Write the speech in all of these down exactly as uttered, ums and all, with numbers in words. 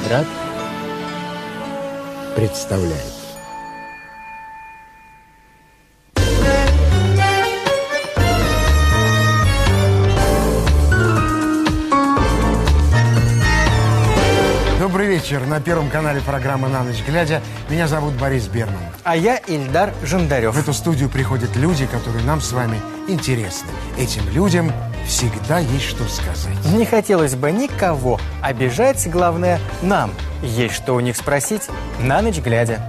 Квадрат представляет. Добрый вечер. На Первом канале программа «На ночь глядя». Меня зовут Борис Берман. А я Ильдар Жандарев. В эту студию приходят люди, которые нам с вами интересны. Этим людям всегда есть что сказать. Не хотелось бы никого обижать, главное, нам есть что у них спросить на ночь глядя.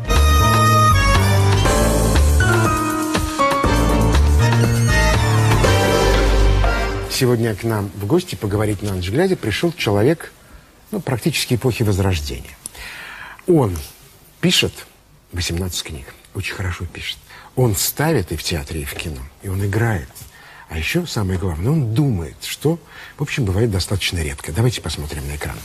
Сегодня к нам в гости поговорить на ночь глядя пришел человек, ну, практически эпохи Возрождения. Он пишет восемнадцать книг, очень хорошо пишет. Он ставит и в театре, и в кино, и он играет. А еще самое главное, он думает, что, в общем, бывает достаточно редко. Давайте посмотрим на экран.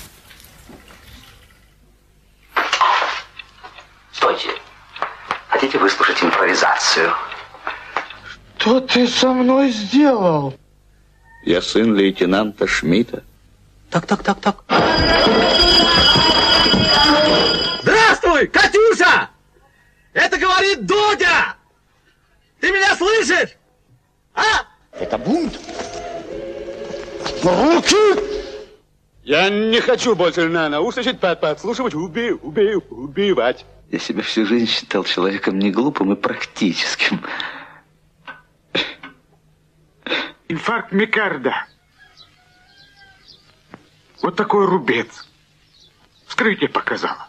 Стойте. Хотите выслушать импровизацию? Что ты со мной сделал? Я сын лейтенанта Шмидта. Так, так, так, так. Здравствуй, Катюша! Это говорит Дудя! Ты меня слышишь? А? Это бунт. Руки! Я не хочу больше на наушничать, подслушивать, убей, убей, убивать. Я себя всю жизнь считал человеком не глупым и практическим. Инфаркт миокарда. Вот такой рубец. Вскрытие показало.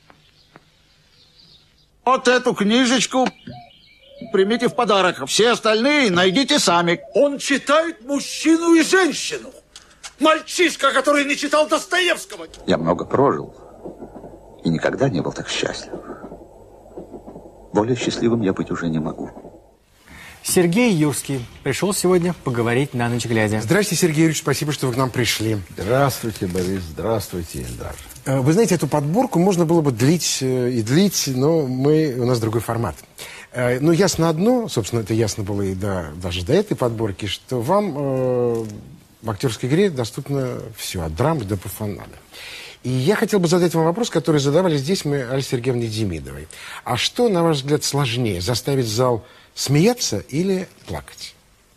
Вот эту книжечку примите в подарок. Все остальные найдите сами. Он читает мужчину и женщину. Мальчишка, который не читал Достоевского. Я много прожил и никогда не был так счастлив. Более счастливым я быть уже не могу. Сергей Юрский пришел сегодня поговорить на ночь глядя. Здравствуйте, Сергей Юрьевич, спасибо, что вы к нам пришли. Здравствуйте, Борис, здравствуйте, Ильдар. Вы знаете, эту подборку можно было бы длить и длить, но мы, у нас другой формат. Ну, ясно одно, собственно, это ясно было и до, даже до этой подборки, что вам э, в актерской игре доступно все, от драмы до профанада. И я хотел бы задать вам вопрос, который задавали здесь мы Алле Сергеевне Демидовой. А что, на ваш взгляд, сложнее, заставить зал смеяться или плакать?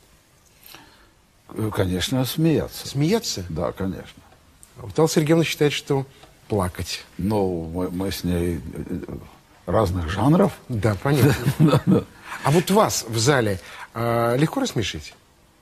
Конечно, смеяться. Смеяться? Да, конечно. Вот Алла Сергеевна считает, что плакать. Ну, мы, мы с ней разных жанров. Да, понятно. А вот вас в зале э, легко рассмешить?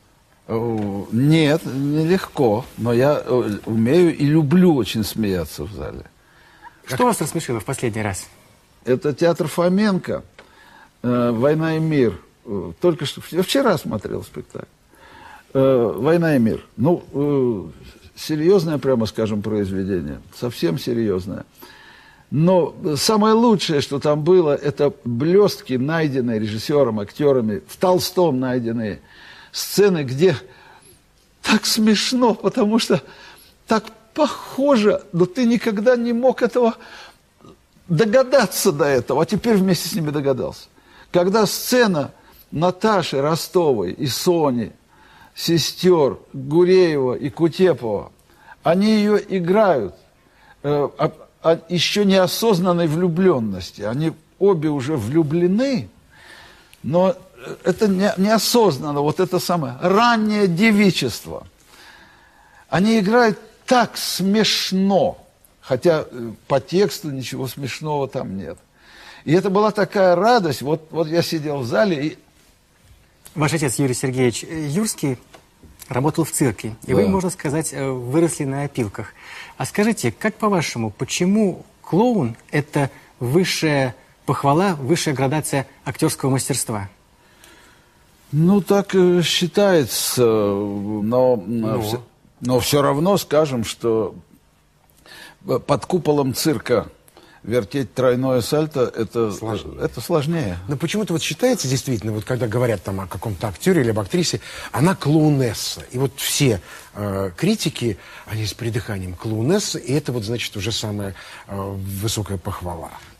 Нет, нелегко. Но я умею и люблю очень смеяться в зале. Что вас рассмешило в последний раз? Это театр Фоменко. «Война и мир». Только что вчера смотрел спектакль. «Война и мир». Ну, серьезное, прямо скажем, произведение. Совсем серьезное. Но самое лучшее, что там было, это блестки, найденные режиссером, актерами, в Толстом найденные сцены, где так смешно, потому что так похоже, но ты никогда не мог этого догадаться до этого, а теперь вместе с ними догадался. Когда сцена Наташи Ростовой и Сони, сестер Гуреева и Кутепова, они ее играют э, а, а еще неосознанной влюбленности. Они обе уже влюблены, но это не, неосознанно, вот это самое раннее девичество. Они играют так смешно, хотя по тексту ничего смешного там нет. И это была такая радость. Вот, вот я сидел в зале и... Ваш отец Юрий Сергеевич Юрский работал в цирке. И да. Вы, можно сказать, выросли на опилках. А скажите, как по-вашему, почему клоун – это высшая похвала, высшая градация актерского мастерства? Ну, так считается. Но, но. Все, но все равно скажем, что под куполом цирка вертеть тройное сальто это сложнее. это сложнее. Но почему-то вот считается действительно, вот когда говорят там о каком-то актере или об актрисе, она клоунесса. И вот все э, критики, они с придыханием клоунесса, и это вот значит уже самая э, высокая похвала.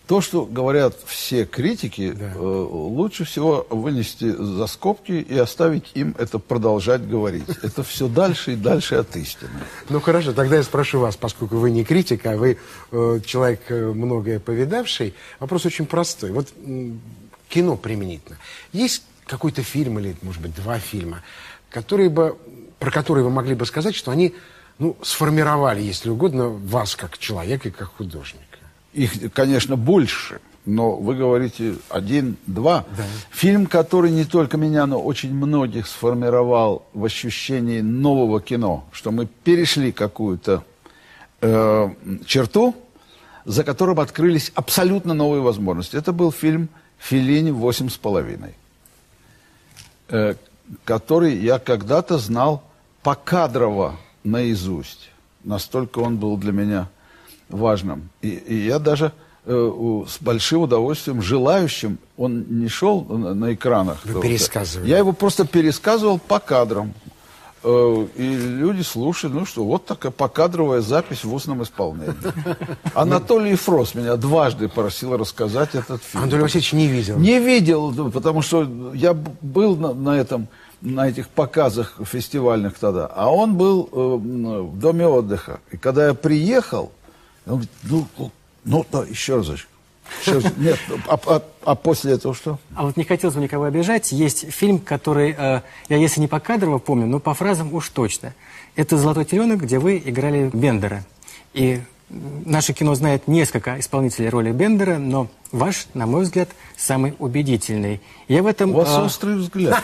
То, что говорят все критики, да. э, лучше всего вынести за скобки и оставить им это продолжать говорить. Это все дальше и дальше от истины. Ну хорошо, тогда я спрошу вас, поскольку вы не критик, а вы э, человек э, многое повидавший. Вопрос очень простой. Вот э, кино применительно. Есть какой-то фильм или, может быть, два фильма, которые бы, про которые вы могли бы сказать, что они ну, сформировали, если угодно, вас как человека и как художника? Их, конечно, больше, но вы говорите один-два. Да. Фильм, который не только меня, но очень многих сформировал в ощущении нового кино, что мы перешли какую-то э, черту, за которым открылись абсолютно новые возможности. Это был фильм «Феллини. Восемь с половиной», э, который я когда-то знал покадрово наизусть. Настолько он был для меня важным. И, и я даже э, с большим удовольствием желающим, он не шел на, на экранах. Вы пересказывали. Я его просто пересказывал по кадрам. Э, и люди слушали, ну что, вот такая покадровая запись в устном исполнении. Анатолий Фрос меня дважды просил рассказать этот фильм. Анатолий Васильевич не видел. Не видел, потому что я был на, на этом... на этих показах фестивальных тогда, а он был э, в доме отдыха. И когда я приехал, он говорит, ну, ну да, еще разочек. Еще раз. Нет, а, а, а после этого что? А вот не хотелось бы никого обижать. Есть фильм, который, э, я если не по кадрово помню, но по фразам уж точно. Это «Золотой теленок», где вы играли Бендера. И наше кино знает несколько исполнителей роли Бендера, но ваш, на мой взгляд, самый убедительный. Я в этом... У вас а... острый взгляд.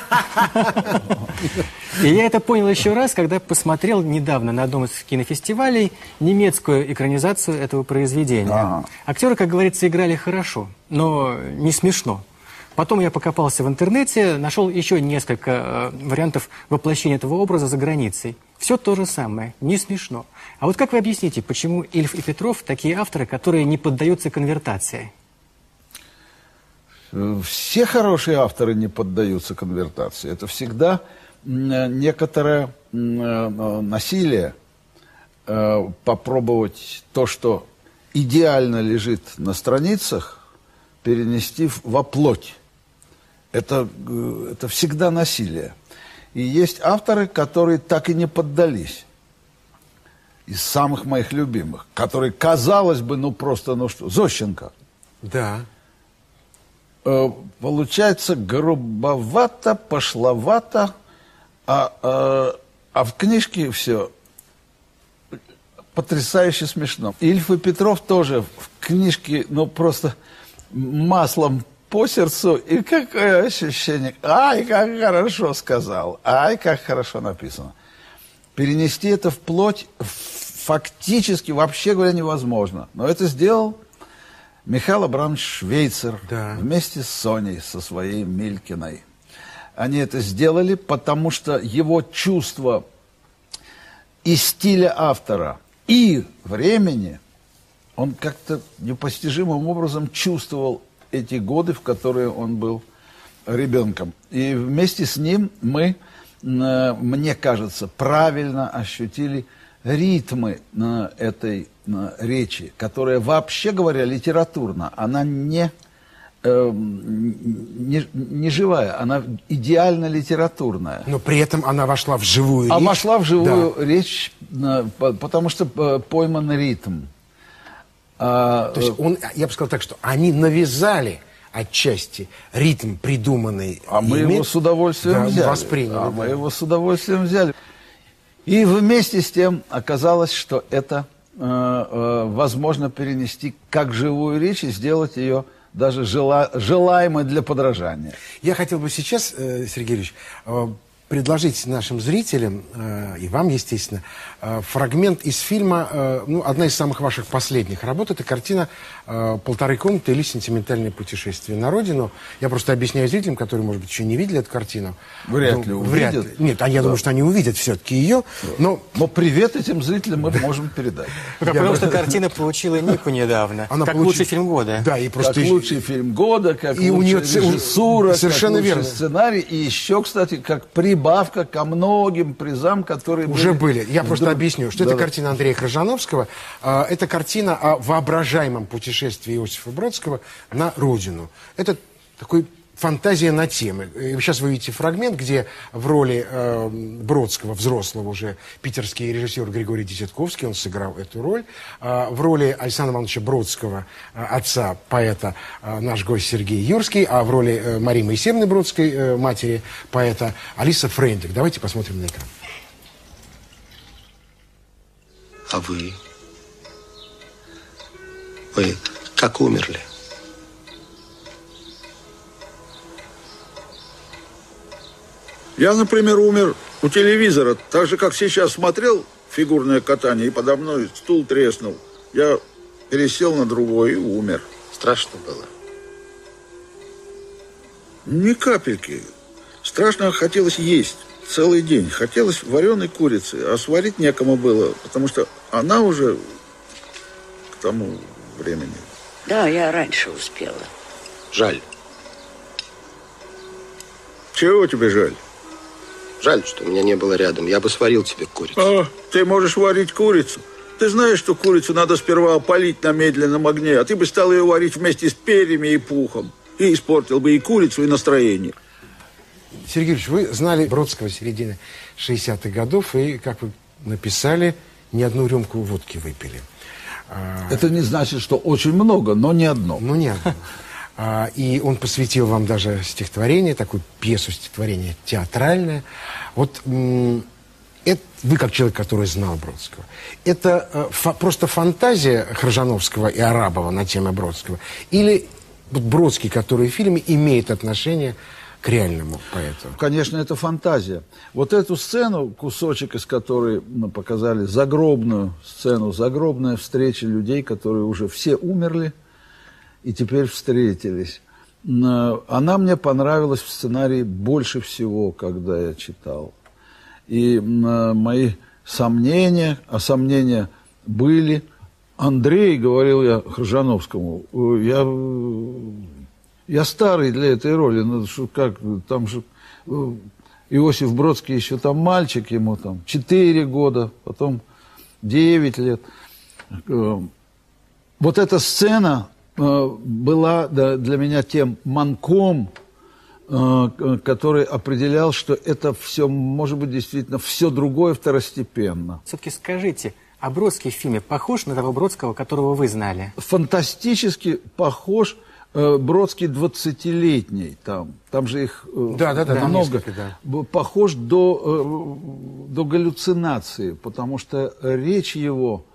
И я это понял еще раз, когда посмотрел недавно на одном из кинофестивалей немецкую экранизацию этого произведения. Ага. Актеры, как говорится, играли хорошо, но не смешно. Потом я покопался в интернете, нашел еще несколько э, вариантов воплощения этого образа за границей. Все то же самое, не смешно. А вот как вы объясните, почему Ильф и Петров такие авторы, которые не поддаются конвертации? Все хорошие авторы не поддаются конвертации. Это всегда некоторое насилие попробовать то, что идеально лежит на страницах, перенести во плоть. Это, это всегда насилие. И есть авторы, которые так и не поддались. Из самых моих любимых. Которые, казалось бы, ну просто, ну что, Зощенко. Да. Э, получается грубовато, пошловато, а, а, а в книжке все потрясающе смешно. Ильф и Петров тоже в книжке, ну просто маслом по сердцу, и какое ощущение, ай, как хорошо сказал, ай, как хорошо написано. Перенести это в плоть фактически, вообще говоря, невозможно. Но это сделал Михаил Абрамович Швейцер, да, вместе с Соней, со своей Милькиной. Они это сделали, потому что его чувство и стиля автора, и времени, он как-то непостижимым образом чувствовал эти годы, в которые он был ребенком. И вместе с ним мы, мне кажется, правильно ощутили ритмы этой речи, которая, вообще говоря, литературна. Она не, э, не, не живая, она идеально литературная. Но при этом она вошла в живую а речь. А вошла в живую да. речь, потому что пойман ритм. То есть он, я бы сказал так, что они навязали отчасти ритм, придуманный. А мы ими, его с удовольствием да, взяли. Восприняли, а да. мы его с удовольствием взяли. И вместе с тем оказалось, что это э, э, возможно перенести как живую речь и сделать ее даже жела, желаемой для подражания. Я хотел бы сейчас, э, Сергей Ильич, э, предложить нашим зрителям, э, и вам, естественно, э, фрагмент из фильма, э, ну, одна из самых ваших последних работ, это картина э, «Полторы комнаты» или «Сентиментальное путешествие на родину». Я просто объясняю зрителям, которые, может быть, еще не видели эту картину. Вряд ну, ли вряд увидят. Ли. Нет, а я да. думаю, что они увидят все-таки ее. Но... но привет этим зрителям мы можем передать. Потому что картина получила Нику недавно. Как лучший фильм года. Да, и просто... Как лучший фильм года, как лучшая режиссура, как лучший сценарий. И еще, кстати, как при прибавка ко многим призам, которые уже были. были. Я просто да. объясню, что да, это да. картина Андрея Крыжановского. Это картина о воображаемом путешествии Иосифа Бродского на родину. Это такой фантазия на темы. Сейчас вы видите фрагмент, где в роли э, Бродского, взрослого уже, питерский режиссер Григорий Десятковский, он сыграл эту роль. Э, в роли Александра Ивановича Бродского, э, отца поэта, э, наш гость Сергей Юрский, а в роли э, Марии Моисеевны Бродской, э, матери поэта, Алиса Фрейндлих. Давайте посмотрим на экран. А вы? Вы как умерли? Я, например, умер у телевизора, так же, как сейчас смотрел фигурное катание, и подо мной стул треснул. Я пересел на другой и умер. Страшно было? Ни капельки. Страшно хотелось есть целый день. Хотелось вареной курицы, а сварить некому было, потому что она уже к тому времени. Да, я раньше успела. Жаль. Чего тебе жаль? Жаль, что меня не было рядом. Я бы сварил тебе курицу. А, ты можешь варить курицу. Ты знаешь, что курицу надо сперва опалить на медленном огне, а ты бы стал ее варить вместе с перьями и пухом. И испортил бы и курицу, и настроение. Сергей Юрьевич, вы знали Бродского середины шестидесятых годов и, как вы написали, ни одну рюмку водки выпили. Это не значит, что очень много, но не одно. Ну, не одно. А, и он посвятил вам даже стихотворение, такую пьесу стихотворение театральное. Вот м- это, вы, как человек, который знал Бродского, это э, фа- просто фантазия Крыжановского и Арабова на тему Бродского? Или вот Бродский, который в фильме, имеет отношение к реальному поэту? Конечно, это фантазия. Вот эту сцену, кусочек из которой мы показали, загробную сцену, загробная встреча людей, которые уже все умерли, и теперь встретились. Она мне понравилась в сценарии больше всего, когда я читал. И мои сомнения, а сомнения были. Андрей, говорил я Крыжановскому, я, я старый для этой роли. Ну, что, как, там же Иосиф Бродский еще там мальчик, ему там четыре года, потом девять лет. Вот эта сцена была для меня тем манком, который определял, что это все, может быть, действительно все другое второстепенно. Все-таки скажите, а Бродский в фильме похож на того Бродского, которого вы знали? Фантастически похож. Бродский двадцатилетний, там, там же их да, да, да, много, да. Похож до, до галлюцинации, потому что речь его,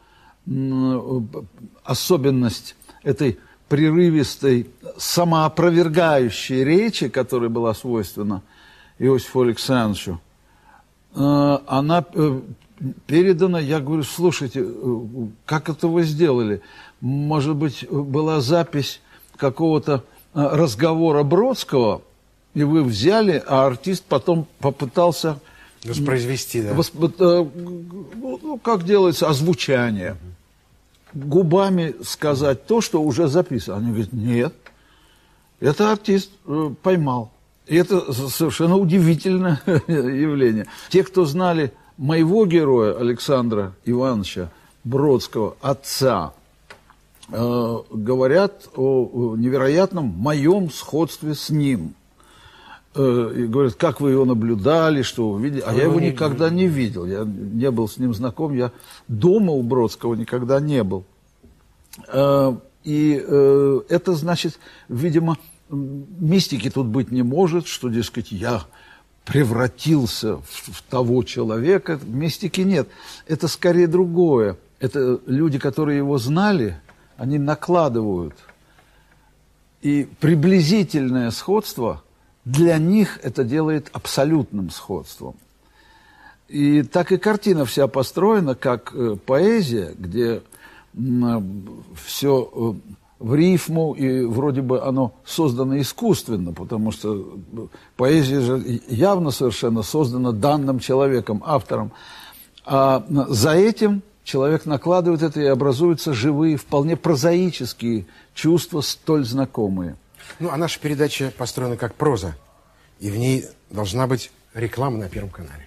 особенность этой прерывистой, самоопровергающей речи, которая была свойственна Иосифу Александровичу, она передана, я говорю, слушайте, как это вы сделали? Может быть, была запись какого-то разговора Бродского, и вы взяли, а артист потом попытался воспроизвести, да. Восп... Ну, как делается озвучание. Губами сказать то, что уже записано. Они говорят, нет, это артист э, поймал. И это совершенно удивительное явление. Те, кто знали моего героя Александра Ивановича Бродского, отца, э, говорят о невероятном моем сходстве с ним. Э, и говорят, как вы его наблюдали, что вы видели. А, а я его никогда не видел. Я не был с ним знаком. Я дома у Бродского никогда не был. Э, и э, это значит, видимо, мистики тут быть не может, что, дескать, я превратился в, в того человека. Мистики нет. Это скорее другое. Это люди, которые его знали, они накладывают. И приблизительное сходство для них это делает абсолютным сходством. И так и картина вся построена как э, поэзия, где э, все... Э, в рифму, и вроде бы оно создано искусственно, потому что поэзия же явно совершенно создана данным человеком, автором. А за этим человек накладывает это, и образуются живые, вполне прозаические чувства, столь знакомые. Ну, а наша передача построена как проза, и в ней должна быть реклама на Первом канале.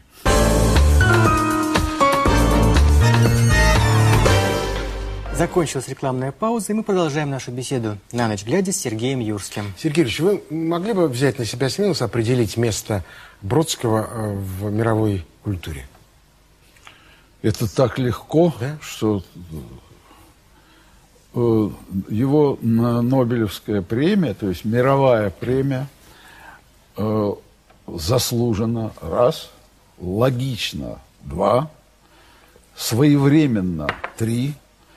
Закончилась рекламная пауза, и мы продолжаем нашу беседу «На ночь глядя» с Сергеем Юрским. Сергей Ильич, вы могли бы взять на себя смелость определить место Бродского в мировой культуре? Это так легко, да? Что его Нобелевская премия, то есть мировая премия, заслуженно, раз, логично, два, своевременно, три,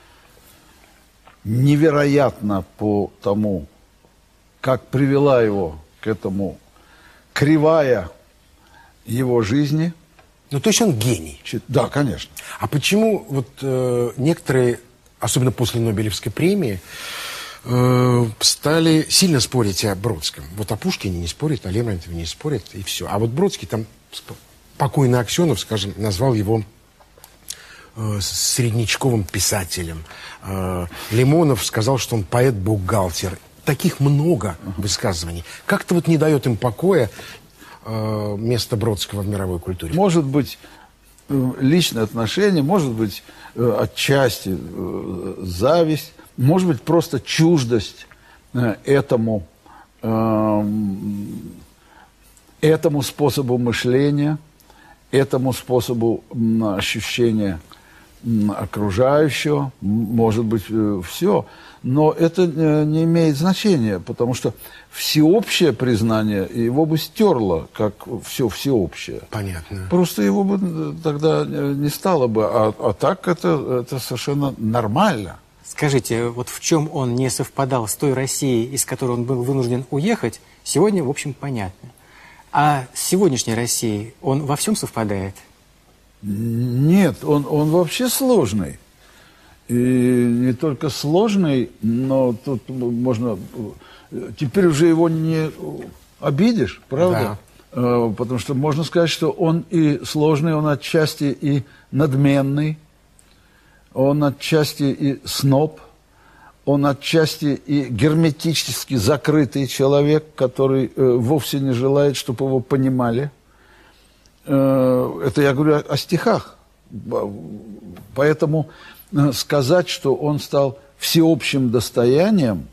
невероятно по тому, как привела его к этому кривая его жизни. Ну, то есть он гений. Да, конечно. А почему вот э, некоторые, особенно после Нобелевской премии, э, стали сильно спорить о Бродском? Вот о Пушкине не спорят, о Лермонтове не спорят, и все. А вот Бродский, там покойный Аксенов, скажем, назвал его э, среднячковым писателем. Э, Лимонов сказал, что он поэт-бухгалтер. Таких много высказываний. Как-то вот не дает им покоя э, место Бродского в мировой культуре. Может быть, личные отношения, может быть, э, отчасти э, зависть, может быть, просто чуждость э, этому, э, этому способу мышления, этому способу э, ощущения э, окружающего, может быть, э, все. Но это э, не имеет значения, потому что всеобщее признание его бы стерло, как все всеобщее. Понятно. Просто его бы тогда не стало бы, а, а так это, это совершенно нормально. Скажите, вот в чем он не совпадал с той Россией, из которой он был вынужден уехать, сегодня, в общем, понятно. А с сегодняшней Россией он во всем совпадает? Нет, он, он вообще сложный. И не только сложный, но тут можно... Теперь уже его не обидишь, правда? Да. Потому что можно сказать, что он и сложный, он отчасти и надменный, он отчасти и сноб, он отчасти и герметически закрытый человек, который вовсе не желает, чтобы его понимали. Это я говорю о стихах. Поэтому сказать, что он стал всеобщим достоянием,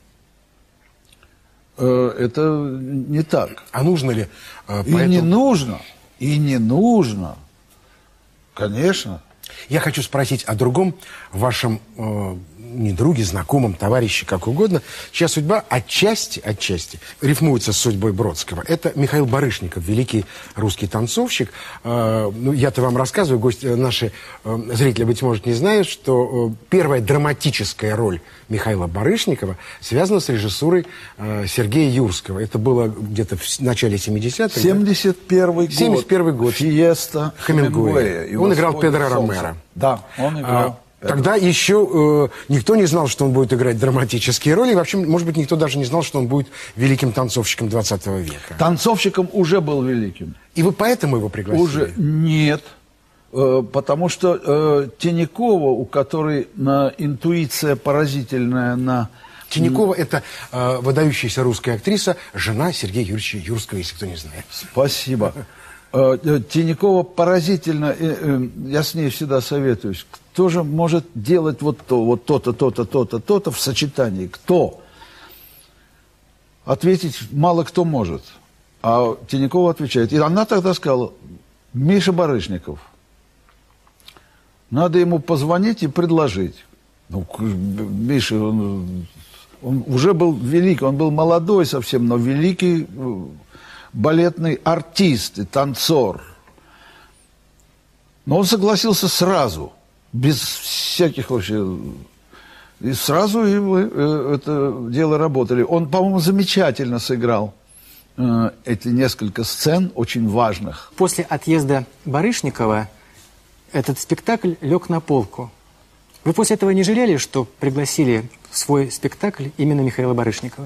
это не так. А нужно ли? И не нужно, и не нужно. Конечно. Я хочу спросить о другом вашем э, не друге, знакомом, товарище, как угодно, чья судьба отчасти, отчасти рифмуется с судьбой Бродского. Это Михаил Барышников, великий русский танцовщик. Э, ну, я-то вам рассказываю, гости, наши э, зрители, быть может, не знают, что э, первая драматическая роль Михаила Барышникова связана с режиссурой э, Сергея Юрского. Это было где-то в начале семидесятых. семьдесят первый год. семьдесят первый год. Фиеста Хемингуэя. Он играл Педро Ромеро. Да, он играл. А, тогда еще э, никто не знал, что он будет играть драматические роли. И вообще, может быть, никто даже не знал, что он будет великим танцовщиком двадцатого века. Танцовщиком уже был великим. И вы поэтому его пригласили? Уже нет. Э, потому что э, Тинякова, у которой на интуиция поразительная на... Тинякова – это э, выдающаяся русская актриса, жена Сергея Юрьевича Юрского, если кто не знает. Спасибо. Тинякова поразительно, я с ней всегда советуюсь, кто же может делать вот то, вот то-то, то-то, то-то, то-то в сочетании, кто? Ответить мало кто может, а Тинякова отвечает. И она тогда сказала: Миша Барышников, надо ему позвонить и предложить. Ну, Миша, он, он уже был великий, он был молодой совсем, но великий... балетный артист и танцор. Но он согласился сразу, без всяких вообще... И сразу и мы э, это дело работали. Он, по-моему, замечательно сыграл э, эти несколько сцен, очень важных. После отъезда Барышникова этот спектакль лег на полку. Вы после этого не жалели, что пригласили в свой спектакль именно Михаила Барышникова?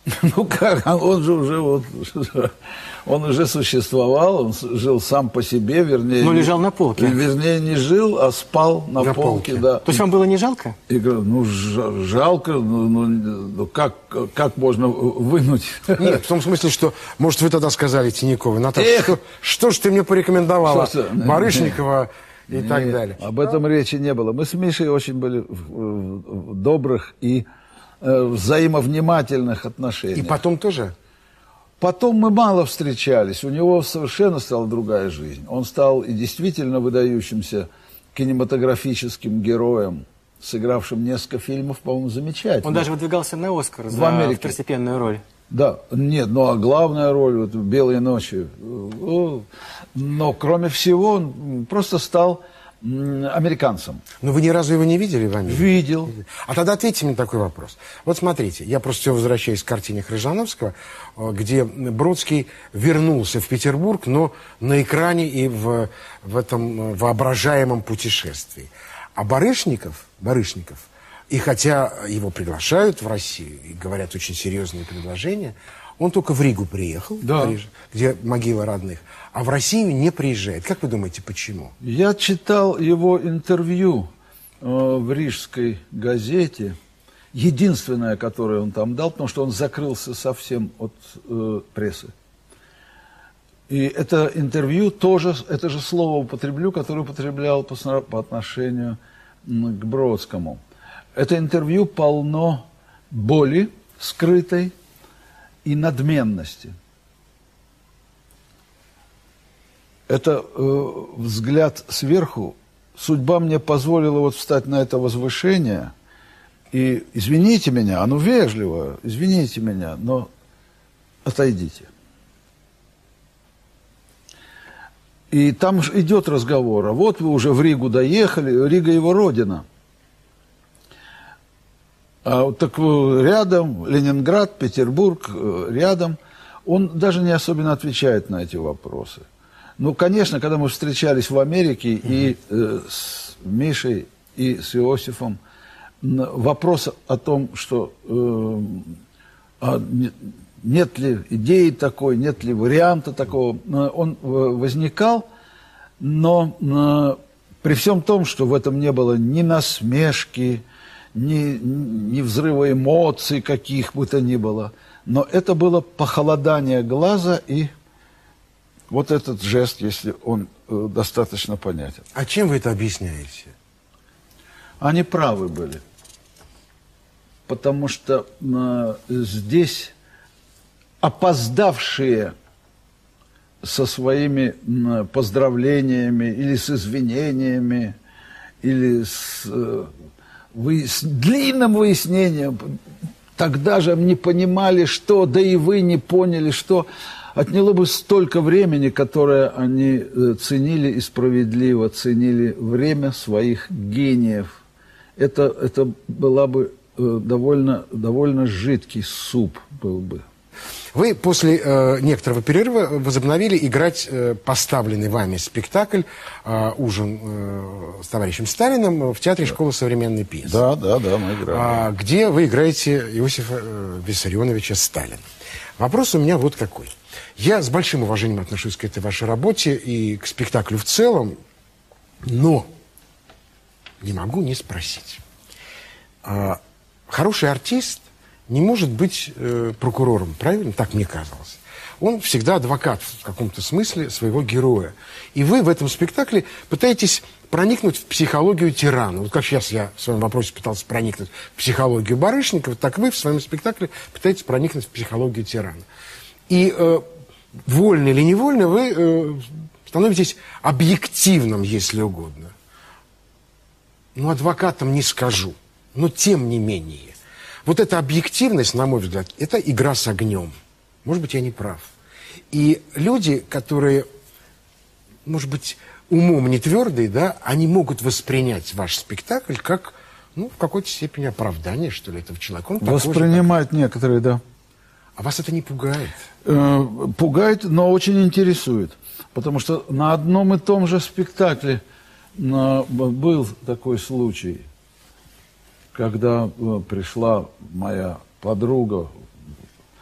Ну как, он же уже вот, он уже существовал, он жил сам по себе, вернее... Но лежал на полке. Вернее, не жил, а спал на, на полке, полке, да. То есть вам было не жалко? И говорю, ну, жалко, ну, ну, ну как, как можно вынуть? Нет, в том смысле, что, может, вы тогда сказали Тиньяковой, Наташа, что, что ж ты мне порекомендовала что, Барышникова и нет, так далее? Об этом речи не было. Мы с Мишей очень были в, в добрых и взаимовнимательных отношениях. И потом тоже? Потом мы мало встречались. У него совершенно стала другая жизнь. Он стал и действительно выдающимся кинематографическим героем, сыгравшим несколько фильмов, по-моему, замечательно. Он даже выдвигался на Оскар за Америке. Второстепенную роль. Да, нет, ну а главная роль, вот «Белые ночи». Но, кроме всего, он просто стал американцем. Но вы ни разу его не видели в Америке? Видел. А тогда ответьте мне такой вопрос. Вот смотрите, я просто все возвращаюсь к картине Крыжановского, где Бродский вернулся в Петербург, но на экране и в, в этом воображаемом путешествии. А Барышников, Барышников, и хотя его приглашают в Россию, и говорят очень серьезные предложения, он только в Ригу приехал, да. в Париж, где могила родных, а в Россию не приезжает. Как вы думаете, почему? Я читал его интервью э, в рижской газете, единственное, которое он там дал, потому что он закрылся совсем от э, прессы. И это интервью тоже, это же слово употреблю, которое употреблял по, по отношению к Бродскому. Это интервью полно боли скрытой и надменности. Это э, взгляд сверху. Судьба мне позволила вот встать на это возвышение. И извините меня, оно вежливо, извините меня, но отойдите. И там идет разговор. А вот вы уже в Ригу доехали, Рига его родина. А вот так рядом Ленинград, Петербург, рядом. Он даже не особенно отвечает на эти вопросы. Ну, конечно, когда мы встречались в Америке mm-hmm. и э, с Мишей, и с Иосифом, вопрос о том, что э, а, нет ли идеи такой, нет ли варианта такого, он возникал, но э, при всем том, что в этом не было ни насмешки, ни, ни взрыва эмоций каких бы то ни было, но это было похолодание глаза и вот этот жест, если он э, достаточно понятен. А чем вы это объясняете? Они правы были. Потому что э, здесь опоздавшие со своими э, поздравлениями или с извинениями, или с, э, вы, с длинным выяснением, тогда же не понимали, что, да и вы не поняли, что... Отняло бы столько времени, которое они ценили и справедливо ценили время своих гениев. Это, это была бы довольно, довольно жидкий суп был бы. Вы после э, некоторого перерыва возобновили играть э, поставленный вами спектакль э, «Ужин э, с товарищем Сталиным» в Театре школы современной пьесы. Да, да, да, мы играем. А, где вы играете Иосифа э, Виссарионовича Сталина. Вопрос у меня вот какой. Я с большим уважением отношусь к этой вашей работе и к спектаклю в целом, но не могу не спросить. А, хороший артист не может быть э, прокурором, правильно? Так мне казалось. Он всегда адвокат в каком-то смысле своего героя. И вы в этом спектакле пытаетесь проникнуть в психологию тирана. Вот как сейчас я в своем вопросе пытался проникнуть в психологию Барышникова, так вы в своем спектакле пытаетесь проникнуть в психологию тирана. И э, вольно или невольно вы э, становитесь объективным, если угодно. Ну, адвокатом не скажу, но тем не менее. Вот эта объективность, на мой взгляд, это игра с огнем. Может быть, я не прав. И люди, которые, может быть, умом не твердые, да, они могут воспринять ваш спектакль как, ну, в какой-то степени оправдание, что ли, этого человека. Он воспринимают такой, некоторые, да. А вас это не пугает? Э, пугает, но очень интересует. Потому что на одном и том же спектакле на, был такой случай, когда э, пришла моя подруга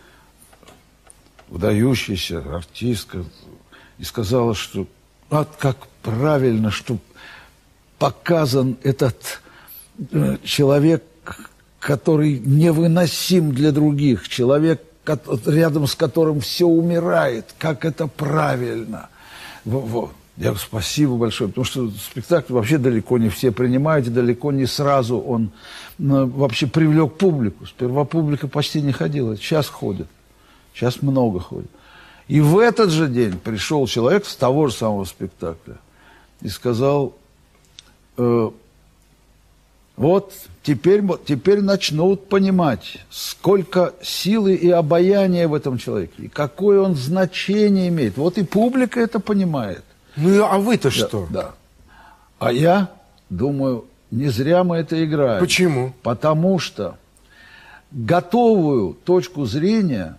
выдающаяся артистка, и сказала, что а, как правильно, что показан этот э, человек, который невыносим для других, человек, рядом с которым все умирает, как это правильно. Вот. Я говорю, спасибо большое, потому что спектакль вообще далеко не все принимают, и далеко не сразу он ну, вообще привлек публику. Сперва публика почти не ходила, сейчас ходит, сейчас много ходит. И в этот же день пришел человек с того же самого спектакля и сказал, э, вот теперь, теперь начнут понимать, сколько силы и обаяния в этом человеке, и какое он значение имеет. Вот и публика это понимает. Ну, а вы-то Да, что? Да. А я думаю, не зря мы это играем. Почему? Потому что готовую точку зрения,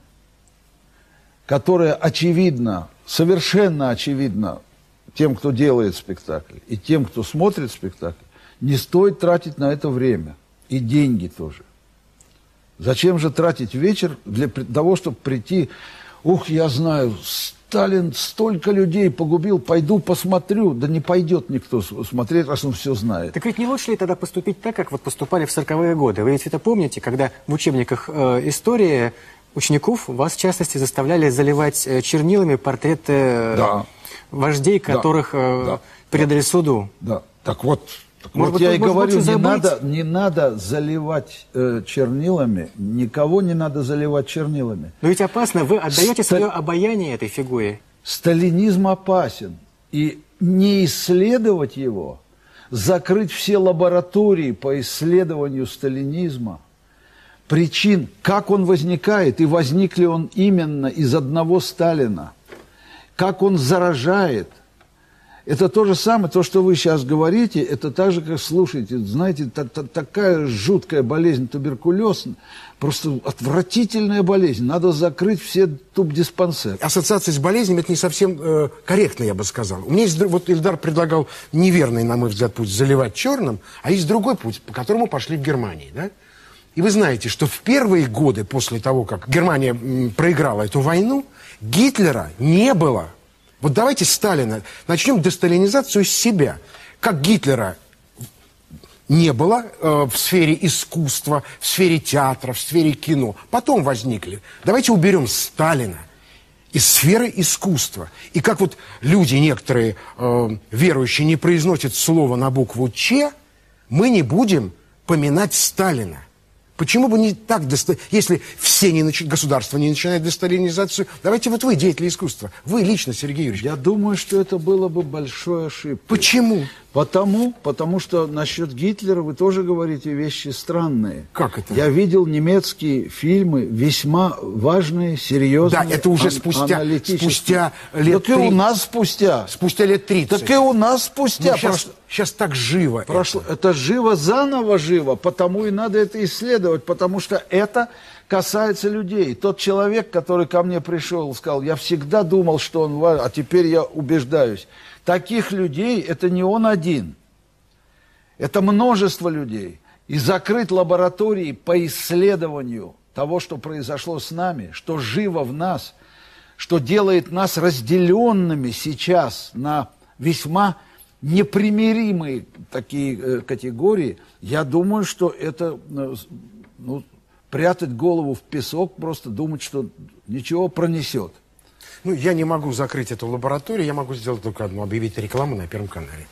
которая очевидна, совершенно очевидна тем, кто делает спектакль, и тем, кто смотрит спектакль, не стоит тратить на это время. И деньги тоже. Зачем же тратить вечер для того, чтобы прийти, ух, я знаю, Сталин столько людей погубил, пойду посмотрю. Да не пойдет никто смотреть, раз он все знает. Так ведь не лучше ли тогда поступить так, как вот поступали в сороковые годы? Вы ведь это помните, когда в учебниках э, истории учеников вас, в частности, заставляли заливать э, чернилами портреты да. вождей, которых э, да. предали суду? Да, так вот... Так может вот быть, я и говорю, не забыть? надо, не надо заливать э, чернилами, никого не надо заливать чернилами. Но ведь опасно, вы отдаете Ста... свое обаяние этой фигуре. Сталинизм опасен, и не исследовать его, закрыть все лаборатории по исследованию сталинизма, причин, как он возникает, и возник ли он именно из одного Сталина, как он заражает. Это то же самое, то, что вы сейчас говорите, это так же, как, слушайте, знаете, та -та такая жуткая болезнь, туберкулез, просто отвратительная болезнь. Надо закрыть все тубдиспансеры. Ассоциация с болезнями – это не совсем э, корректно, я бы сказал. У меня есть, вот Ильдар предлагал неверный, на мой взгляд, путь заливать черным, а есть другой путь, по которому пошли в Германии, да? И вы знаете, что в первые годы после того, как Германия м, проиграла эту войну, Гитлера не было. Вот давайте Сталина, начнем десталинизацию с себя. Как Гитлера не было э, в сфере искусства, в сфере театра, в сфере кино. Потом возникли. Давайте уберем Сталина из сферы искусства. И как вот люди некоторые, э, верующие, не произносят слово на букву «Ч», мы не будем поминать Сталина. Почему бы не так, если все не нач... государства не начинают десталинизацию? Давайте вот вы, деятели искусства, вы лично, Сергей Юрьевич. Я думаю, что это было бы большой ошибкой. Почему? Потому, потому что насчет Гитлера вы тоже говорите вещи странные. Как это? Я видел немецкие фильмы, весьма важные, серьезные. Да, это уже спустя, спустя лет Так и у нас спустя. Спустя лет тридцать. Так и у нас спустя. Ну, сейчас, сейчас так живо. Прошло, это. это живо, заново живо, потому и надо это исследовать, потому что это касается людей. Тот человек, который ко мне пришел, сказал, я всегда думал, что он важен, а теперь я убеждаюсь. Таких людей, это не он один. Это множество людей. И закрыть лаборатории по исследованию того, что произошло с нами, что живо в нас, что делает нас разделенными сейчас на весьма непримиримые такие э, категории, я думаю, что это э, ну, прятать голову в песок, просто думать, что ничего пронесет. Ну, я не могу закрыть эту лабораторию, я могу сделать только одну, объявить рекламу на Первом канале.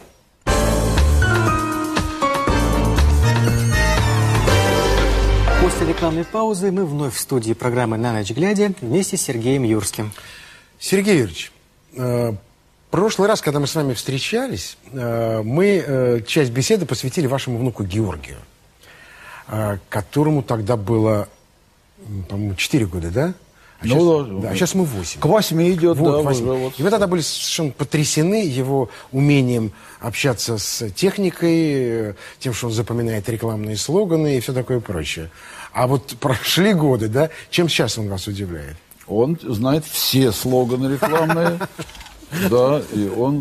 После рекламной паузы мы вновь в студии программы «На ночь глядя» вместе с Сергеем Юрским. Сергей Юрьевич, э, прошлый раз, когда мы с вами встречались, э, мы э, часть беседы посвятили вашему внуку Георгию, э, которому тогда было, по-моему, четыре года, да? А, ну, сейчас, да, да, а сейчас мы восемь. К восьми идет, вот, да. восемь. Вот. И вы тогда были совершенно потрясены его умением общаться с техникой, тем, что он запоминает рекламные слоганы и все такое прочее. А вот прошли годы, да? Чем сейчас он вас удивляет? Он знает все слоганы рекламные. Да, и он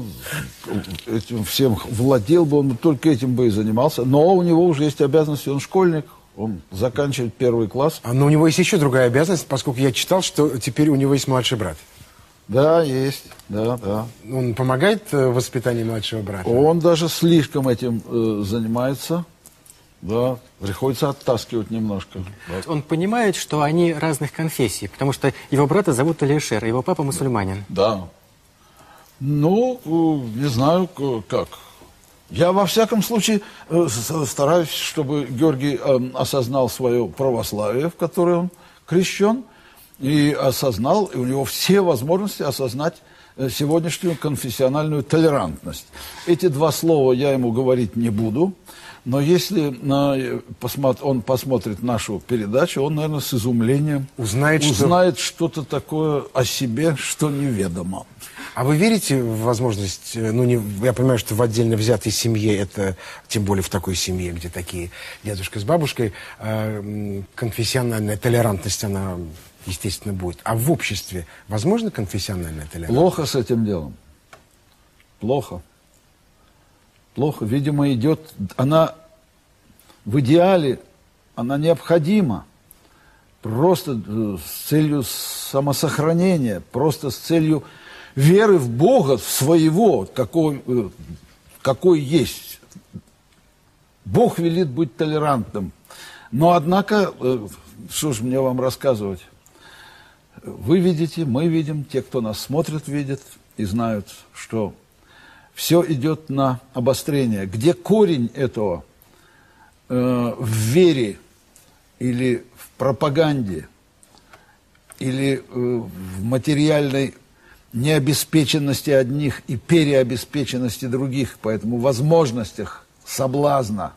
этим всем владел бы, он только этим бы и занимался. Но у него уже есть обязанности, он школьник. Он заканчивает первый класс. А, но у него есть еще другая обязанность, поскольку я читал, что теперь у него есть младший брат. Да, есть, да, да. Он помогает в воспитании младшего брата? Он даже слишком этим э, занимается. Да, приходится оттаскивать немножко. Да. Он понимает, что они разных конфессий, потому что его брата зовут Алишер, его папа мусульманин. Да. Ну, не знаю, как. Я, во всяком случае, стараюсь, чтобы Георгий осознал свое православие, в которое он крещен, и осознал, и у него все возможности осознать сегодняшнюю конфессиональную толерантность. Эти два слова я ему говорить не буду, но если он посмотрит нашу передачу, он, наверное, с изумлением узнает, узнает что... что-то такое о себе, что неведомо. А вы верите в возможность, ну, не, я понимаю, что в отдельно взятой семье, это, тем более в такой семье, где такие дедушка с бабушкой, э, конфессиональная толерантность, она, естественно, будет. А в обществе возможно конфессиональная толерантность? Плохо с этим делом. Плохо. Плохо. Видимо, идет, она в идеале, она необходима. Просто с целью самосохранения, просто с целью веры в Бога, в своего, какой, какой есть. Бог велит быть толерантным. Но, однако, что ж мне вам рассказывать? Вы видите, мы видим, те, кто нас смотрит, видят и знают, что все идет на обострение. Где корень этого э, в вере или в пропаганде, или э, в материальной необеспеченности одних и переобеспеченности других, поэтому возможностях соблазна.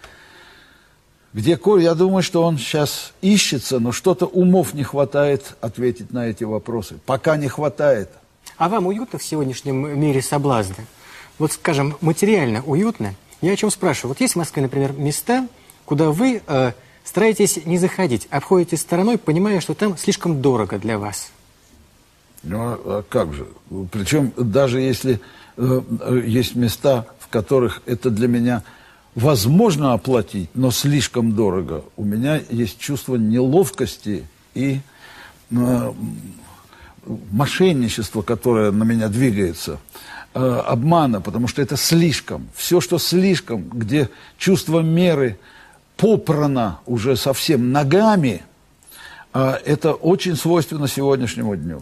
Где корень? Я думаю, что он сейчас ищется, но что-то умов не хватает ответить на эти вопросы. Пока не хватает. А вам уютно в сегодняшнем мире соблазна? Вот, скажем, материально уютно? Я о чем спрашиваю? Вот есть в Москве, например, места, куда вы э, стараетесь не заходить, обходите стороной, понимая, что там слишком дорого для вас. Ну, а как же? Причем даже если э, есть места, в которых это для меня возможно оплатить, но слишком дорого, у меня есть чувство неловкости и э, мошенничества, которое на меня двигается, э, обмана, потому что это слишком. Все, что слишком, где чувство меры попрано уже совсем ногами, э, это очень свойственно сегодняшнему дню.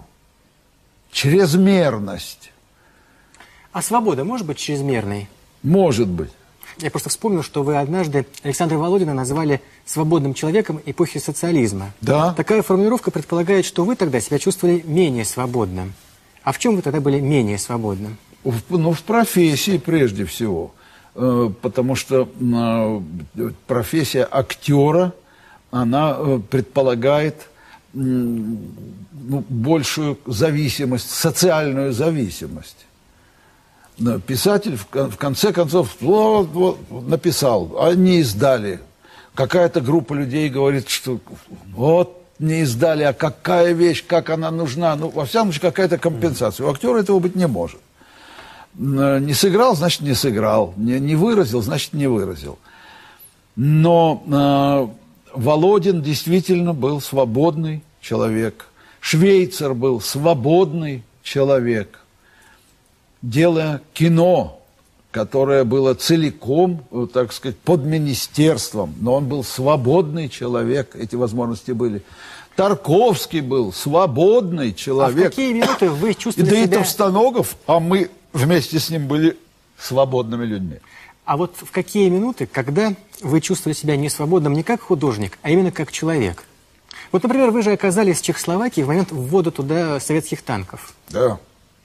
Чрезмерность. А свобода может быть чрезмерной? Может быть. Я просто вспомнил, что вы однажды Александра Володина назвали свободным человеком эпохи социализма. Да. Такая формулировка предполагает, что вы тогда себя чувствовали менее свободным. А в чем вы тогда были менее свободным? В, ну, в профессии прежде всего. Э, потому что э, профессия актера, она э, предполагает э, ну, большую зависимость, социальную зависимость. Писатель в конце концов вот, вот, написал, а не издали. Какая-то группа людей говорит, что вот не издали, а какая вещь, как она нужна. Ну, во всяком случае, какая-то компенсация. У актера этого быть не может. Не сыграл, значит, не сыграл. Не, не выразил, значит, не выразил. Но э, Володин действительно был свободный человек. Швейцар был свободный человек. Делая кино, которое было целиком, так сказать, под министерством, но он был свободный человек, эти возможности были. Тарковский был свободный человек. А в какие минуты вы чувствовали себя... И себя... Товстоногов, а мы вместе с ним были свободными людьми. А вот в какие минуты, когда вы чувствовали себя не свободным не как художник, а именно как человек? Вот, например, вы же оказались в Чехословакии в момент ввода туда советских танков. Да.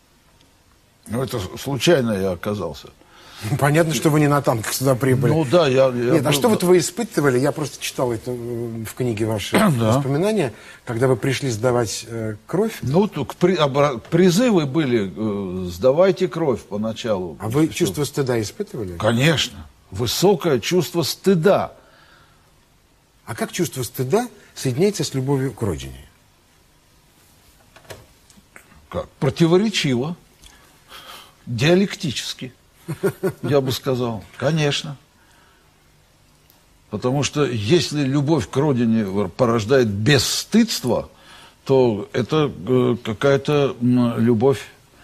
Ну, это случайно я оказался. Понятно, что вы не на танках сюда прибыли. Ну, да, я... я Нет, был... а что вот вы испытывали? Я просто читал это в книге ваши да. воспоминания, когда вы пришли сдавать э, кровь. Ну, только при, обра... призывы были, э, сдавайте кровь поначалу. А вы Все. чувство стыда испытывали? Конечно. Высокое чувство стыда. А как чувство стыда соединяется с любовью к родине? Как? Противоречиво. Диалектически, я бы сказал. Конечно. Потому что если любовь к родине порождает бесстыдство, то это э, какая-то э, любовь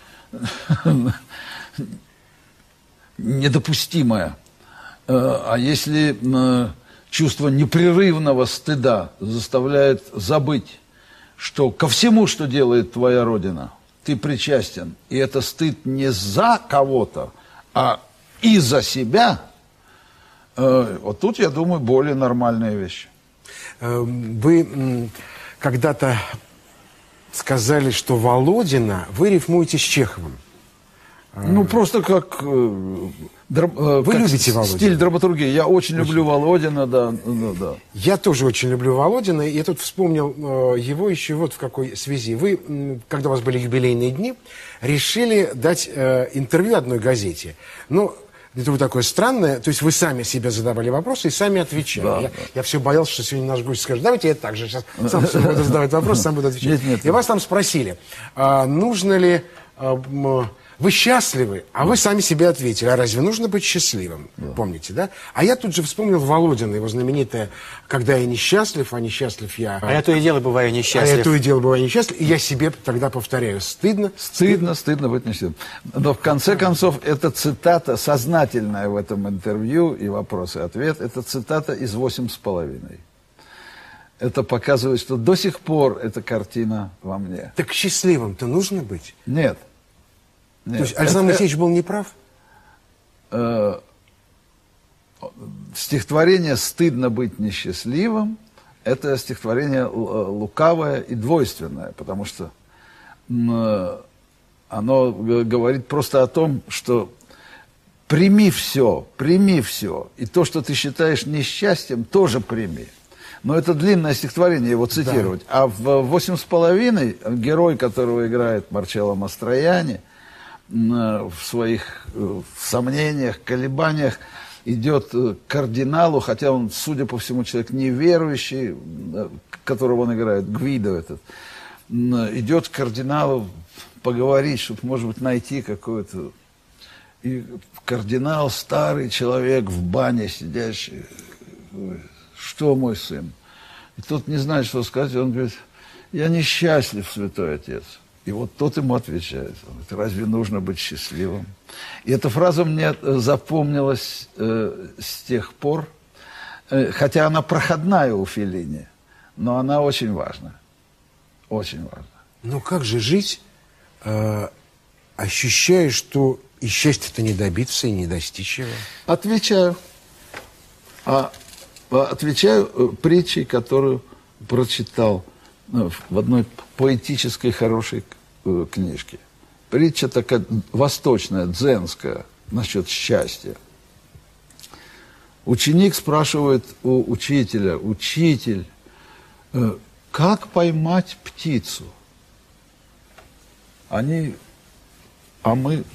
недопустимая. Э, а если э, чувство непрерывного стыда заставляет забыть, что ко всему, что делает твоя родина, ты причастен, и это стыд не за кого-то, а и за себя, э, вот тут, я думаю, более нормальная вещь. Вы когда-то сказали, что Володина вы рифмуете с Чеховым. Ну, просто как, э, драм, э, вы как любите Володина? Стиль драматургии. Я очень, очень люблю Володина, да, да, да. Я тоже очень люблю Володина. И я тут вспомнил э, его еще вот в какой связи. Вы, э, когда у вас были юбилейные дни, решили дать э, интервью одной газете. Ну, это вот такое странное. То есть вы сами себе задавали вопросы и сами отвечали. Да, я, да. я все боялся, что сегодня наш гость скажет: давайте я так же сейчас сам себе буду задавать вопросы, сам буду отвечать. Нет, нет, и вас там спросили, а, нужно ли... А, вы счастливы, а вы сами себе ответили: а разве нужно быть счастливым? Да. Помните, да? А я тут же вспомнил Володина, его знаменитое «Когда я несчастлив, а несчастлив я». А я то и дело бываю несчастлив. А я то и дело бываю несчастлив. И я себе тогда повторяю: стыдно. Стыдно, стыдно быть несчастливым. Но в конце концов, эта цитата, сознательная в этом интервью, и вопрос и ответ, это цитата из «Восемь с половиной». Это показывает, что до сих пор эта картина во мне. Так счастливым-то нужно быть? Нет. Нет. То есть Александр Моисеевич был неправ? Э, стихотворение «Стыдно быть несчастливым» — это стихотворение лукавое и двойственное, потому что э, оно говорит просто о том, что прими все, прими все, и то, что ты считаешь несчастьем, тоже прими. Но это длинное стихотворение, его цитировать. Да. А в «Восемь с половиной» герой, которого играет Марчелло Мастроянни, в своих сомнениях, колебаниях идет к кардиналу, хотя он, судя по всему, человек неверующий, которого он играет, Гвидо этот, идет к кардиналу поговорить, чтобы, может быть, найти какую-то... И кардинал, старый человек в бане сидящий, говорит: что, мой сын? И тот не знает, что сказать, он говорит: я несчастлив, святой отец. И вот тот ему отвечает: разве нужно быть счастливым? И эта фраза мне запомнилась э, с тех пор, э, хотя она проходная у Феллини, но она очень важна. Очень важна. Ну как же жить, э, ощущая, что и счастья-то не добиться, и не достичь его? Отвечаю. А, отвечаю э, притчей, которую прочитал в одной поэтической хорошей э, книжке. Притча такая восточная, дзенская, насчет счастья. Ученик спрашивает у учителя: учитель, э, как поймать птицу? Они, а мы,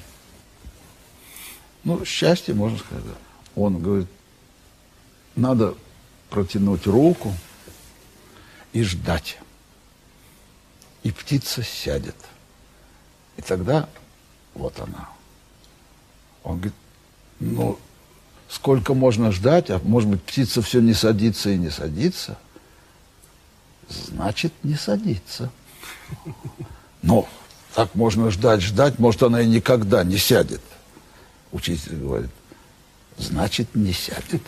ну, счастье, можно сказать. Он говорит: надо протянуть руку и ждать. И птица сядет. И тогда вот она. Он говорит: ну, сколько можно ждать, а может быть, птица все не садится и не садится? Значит, не садится. Но так можно ждать, ждать, может, она и никогда не сядет. Учитель говорит: значит, не сядет.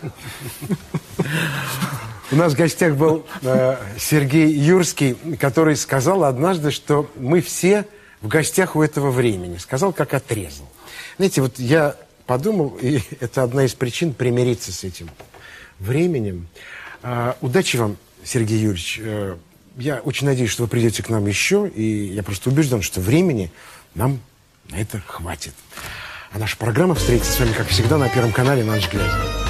У нас в гостях был э, Сергей Юрский, который сказал однажды, что мы все в гостях у этого времени. Сказал, как отрезал. Знаете, вот я подумал, и это одна из причин примириться с этим временем. Э, удачи вам, Сергей Юрьевич. Э, я очень надеюсь, что вы придете к нам еще, и я просто убежден, что времени нам на это хватит. А наша программа встретится с вами, как всегда, на Первом канале «На ночь глядя».